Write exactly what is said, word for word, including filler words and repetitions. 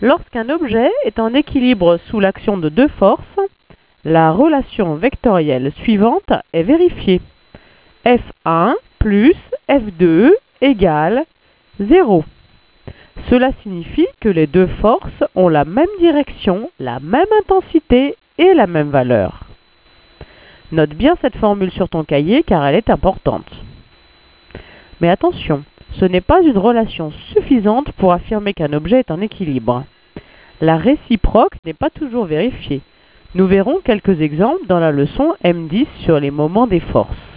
Lorsqu'un objet est en équilibre sous l'action de deux forces, la relation vectorielle suivante est vérifiée. F un plus F deux égale zéro. Cela signifie que les deux forces ont la même direction, la même intensité et la même valeur. Note bien cette formule sur ton cahier car elle est importante. Mais attention, ce n'est pas une relation suffisante pour affirmer qu'un objet est en équilibre. La réciproque n'est pas toujours vérifiée. Nous verrons quelques exemples dans la leçon M dix sur les moments des forces.